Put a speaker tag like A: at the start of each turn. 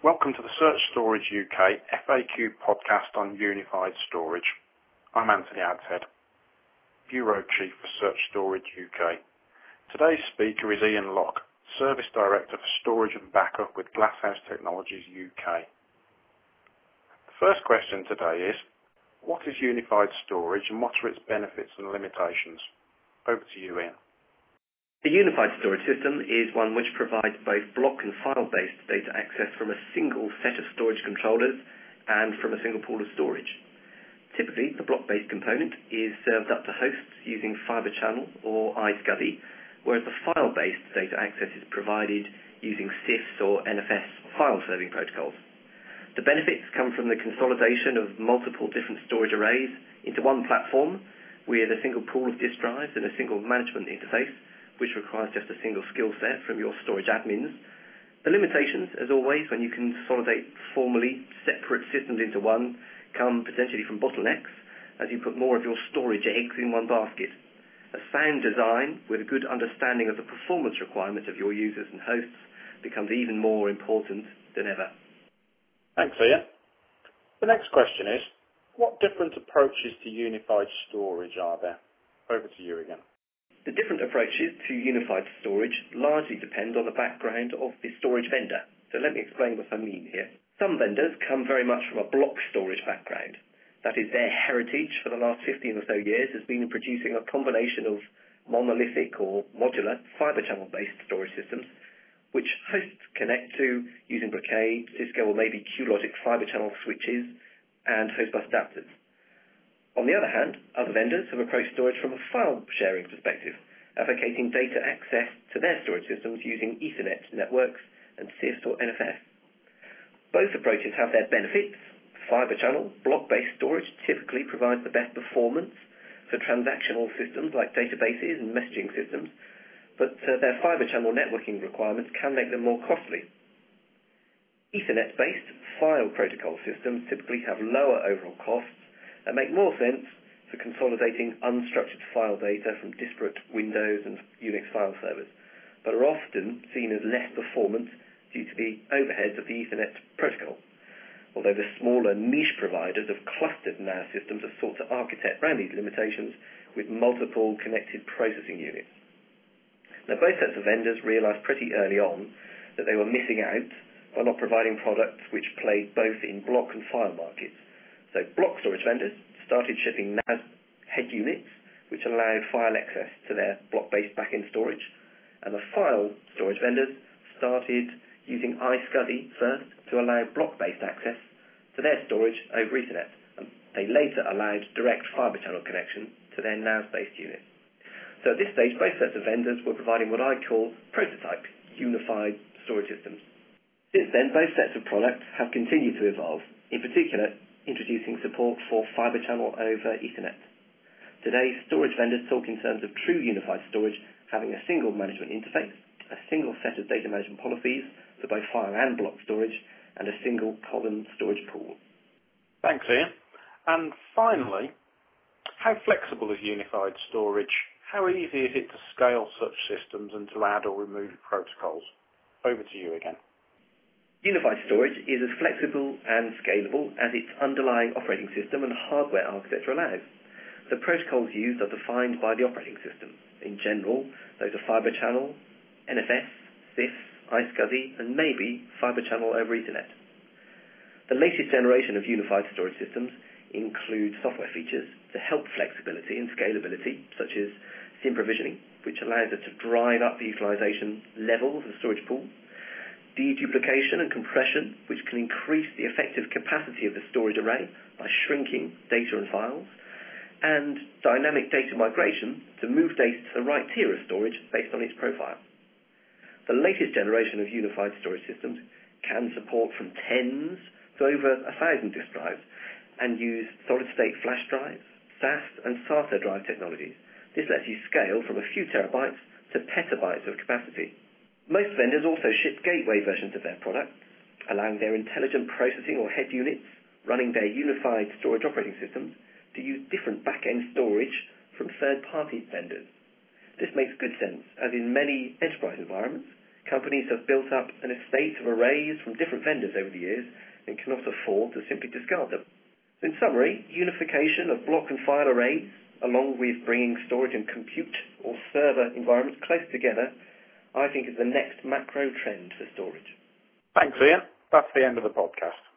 A: Welcome to the Search Storage UK FAQ podcast on unified storage. I'm Anthony Adshead, Bureau Chief for Search Storage UK. Today's speaker is Ian Locke, Service Director for Storage and Backup with Glasshouse Technologies UK. The first question today is, what is unified storage and what are its benefits and limitations? Over to you, Ian.
B: A unified storage system is one which provides both block and file-based data access from a single set of storage controllers and from a single pool of storage. Typically, the block-based component is served up to hosts using Fibre Channel or iSCSI, whereas the file-based data access is provided using CIFS or NFS file-serving protocols. The benefits come from the consolidation of multiple different storage arrays into one platform with a single pool of disk drives and a single management interface, which requires just a single skill set from your storage admins. The limitations, as always, when you consolidate formally separate systems into one, come potentially from bottlenecks as you put more of your storage eggs in one basket. A sound design with a good understanding of the performance requirements of your users and hosts becomes even more important than ever.
A: Thanks, Ian. The next question is, what different approaches to unified storage are there? Over to you again.
B: The different approaches to unified storage largely depend on the background of the storage vendor. So let me explain what I mean here. Some vendors come very much from a block storage background. That is, their heritage for the last 15 or so years has been in producing a combination of monolithic or modular fibre channel-based storage systems, which hosts connect to using Brocade, Cisco or maybe QLogic fibre channel switches and host bus adapters. On the other hand, other vendors have approached storage from a file-sharing perspective, advocating data access to their storage systems using Ethernet networks and CIFS or NFS. Both approaches have their benefits. Fibre channel, block-based storage typically provides the best performance for transactional systems like databases and messaging systems, but their fibre channel networking requirements can make them more costly. Ethernet-based file protocol systems typically have lower overall costs and make more sense for consolidating unstructured file data from disparate Windows and Unix file servers, but are often seen as less performant due to the overheads of the Ethernet protocol, although the smaller niche providers of clustered NAS systems have sought to architect around these limitations with multiple connected processing units. Now, both sets of vendors realized pretty early on that they were missing out by not providing products which played both in block and file markets. So block storage vendors started shipping NAS head units, which allowed file access to their block-based backend storage, and the file storage vendors started using iSCSI first to allow block-based access to their storage over Ethernet, and they later allowed direct fibre channel connection to their NAS-based units. So at this stage, both sets of vendors were providing what I call prototype unified storage systems. Since then, both sets of products have continued to evolve, in particular introducing support for fibre channel over Ethernet. Today, storage vendors talk in terms of true unified storage having a single management interface, a single set of data management policies for both file and block storage, and a single common storage pool.
A: Thanks, Ian. And finally, how flexible is unified storage? How easy is it to scale such systems and to add or remove protocols? Over to you again.
B: Unified storage is as flexible and scalable as its underlying operating system and hardware architecture allows. The protocols used are defined by the operating system. In general, those are Fibre Channel, NFS, CIFS, iSCSI, and maybe Fibre Channel over Ethernet. The latest generation of unified storage systems include software features to help flexibility and scalability, such as SIM provisioning, which allows us to drive up the utilization levels of the storage pool, deduplication and compression, which can increase the effective capacity of the storage array by shrinking data and files, and dynamic data migration to move data to the right tier of storage based on its profile. The latest generation of unified storage systems can support from tens to over 1,000 disk drives and use solid-state flash drives, SAS and SATA drive technologies. This lets you scale from a few terabytes to petabytes of capacity. Most vendors also ship gateway versions of their products, allowing their intelligent processing or head units running their unified storage operating systems to use different back-end storage from third-party vendors. This makes good sense, as in many enterprise environments, Companies have built up an estate of arrays from different vendors over the years and cannot afford to simply discard them. So in summary, unification of block and file arrays, along with bringing storage and compute or server environments close together, I think is the next macro trend for storage.
A: Thanks, Ian. That's the end of the podcast.